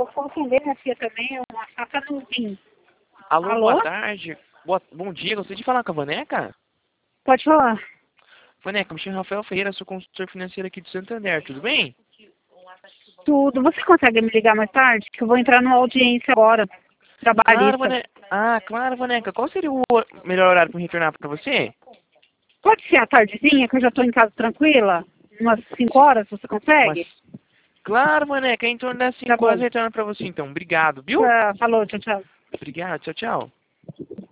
eu for atender minha filha também, uma faca no fim. Alô, Alô? boa tarde. Bom dia, gostaria de falar com a Vaneca? Pode falar. Vaneca, me chamo Rafael Ferreira, sou consultor financeiro aqui de Santander, tudo bem? Tudo. Você consegue me ligar mais tarde? Que eu vou entrar numa audiência agora. Claro, Trabalhista. Vaneca. Ah, claro, Vaneca. Qual seria o melhor horário para me retornar para você? Pode ser à tardezinha, que eu já estou em casa tranquila? Umas 5 horas, você consegue? Claro, Vaneca, em torno das Tá 5 bom. horas eu retorno para você então. Obrigado, viu? Falou, tchau, tchau. Obrigado, tchau, tchau.